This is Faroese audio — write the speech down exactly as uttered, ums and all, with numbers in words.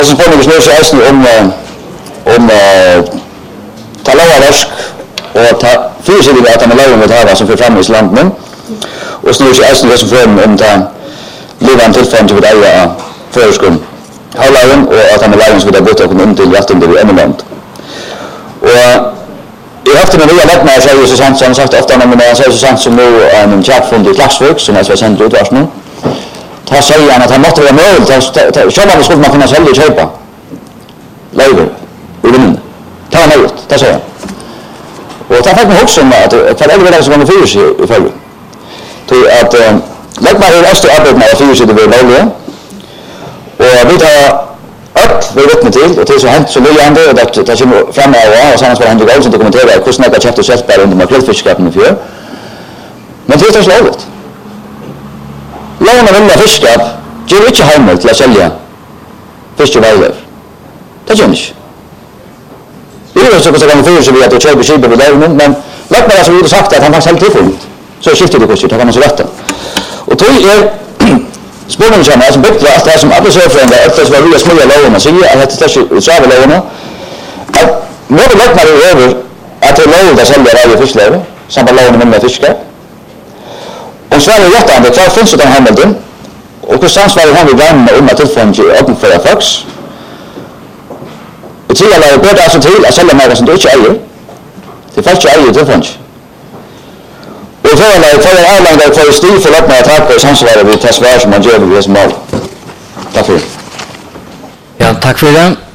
som får mig snurra sig om om ta lavarsk och ta fysiska att man lavar med här som för fram i landet och snurra sig det som får om ta livande tillfällen till det förskum halvåren och att han lavar så det går att komma till vatten det är enormt. Och jag har haft en nya lätt med sig så sant som sagt ofta när man säger så sant som nu en chattfond i Klaxvik som är så sent ut vars nu. Ta säger han att han måste vara möjligt att så man skulle man kunna sälja och köpa. Lever. Ur den. Ta han ut. Ta säger han. Och ta faktiskt också med att för det är det som kommer för sig i fall. Till att lägg mig i östra arbetet med för sig det blir låga. Och vi tar upp vi vet med till och det är så hänt så lyande och det det kommer fram och sen ska han gå ut och dokumentera hur snabbt jag köpte köttbär under makrillfiskskapen i fjör. Men det är så lågt. Låna vinna fiskskap ger inte hemmet till att sälja fisk och valver. Det gör inte. Det är så att jag kan få så vi att köpa skip med lånen men låt mig alltså sagt att han har sålt till så skiftar det kostar kan man så rätta. Och då är spårningen som är som bättre att det som alla söfrända efter så var vi små lån och så är det så så är lån. Att nu vill jag mig över att det lån där säljer varje fisklöv som på lån med fiskar. Och så är det jättande kvar finns det handel och hur sans var det han vill gärna om att tillfånge öppen för fax. Och till alla går det alltså till att sälja mer som du inte äger. Det fast jag äger tillfånge. Och så är det för en avläggare för stil för att man tar på sansvaret vid testvar som man gör vid det som mål. Tack för det. Ja, tack för det.